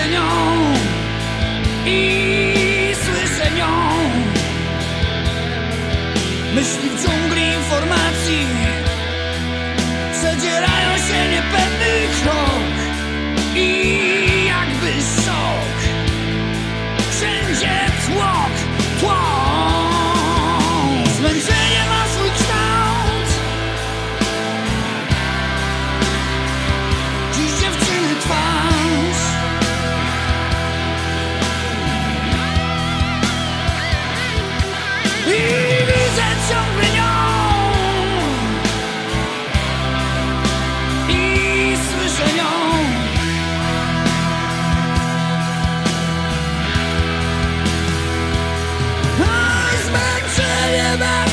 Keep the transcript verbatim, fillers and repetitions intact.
widzę nią i słyszę nią. Myśli w dżungli informacji przedzierają się niepewny krok i jakby szok. Wszędzie tłok, tłok. Zmęczenie ma swój kształt. Dziś dziewczyny twarz. I widzę ciągle nią i słyszę nią. A zmęczenie ma